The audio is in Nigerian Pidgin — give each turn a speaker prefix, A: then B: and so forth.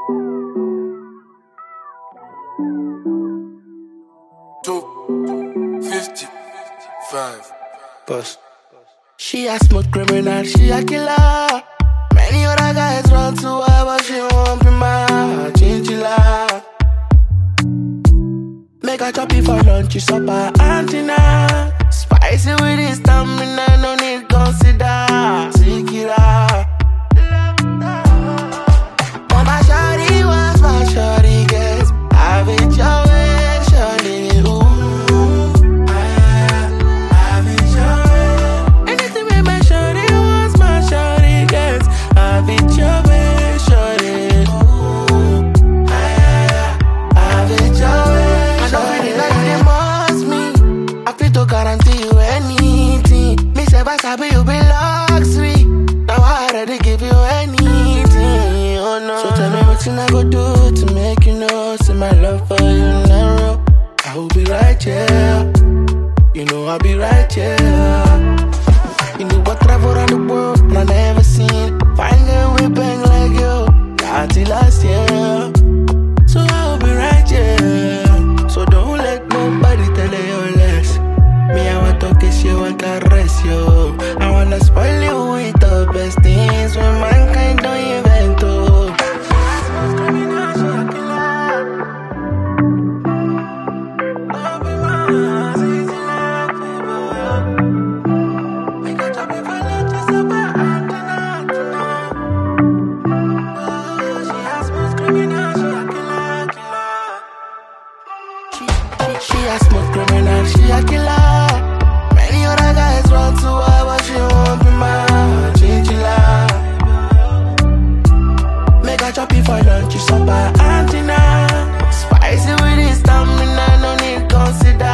A: $255.
B: Bust. She a smooth criminal, she a killer. Many other guys run to her, but she won't be my chinchilla. Make her chop it for lunch, supper, antenna. Spicy with this stamina, no need consider. Seek it out. Mama shawty wants my shawty gets. Have it your way, shawty. Ooh, have it your way. Anything with my shawty wants my shawty gets. Have it your way, shawty. Ooh, have it your way. I don't feel it like they must me. I feel to guarantee you anything. Me say baby you be luxury. Now I already give you anything. Oh no. So tell me what I go do to make you know. Say my love for you narrow. I will be right here. You know I'll be right here. You know what travel around the world and I never seen. Find girl we bang like you. Got till last year. So I will be right here. So don't let nobody tell you less. Me I want to kiss you and caress you. I wanna spoil you with the best things when mankind don't invent to. She a smooth criminal, she a killer. Many other guys run to her, but she won't be my chinchilla. Make her chop it for lunch, supper, antenna. Spicy with this stamina, no need consider.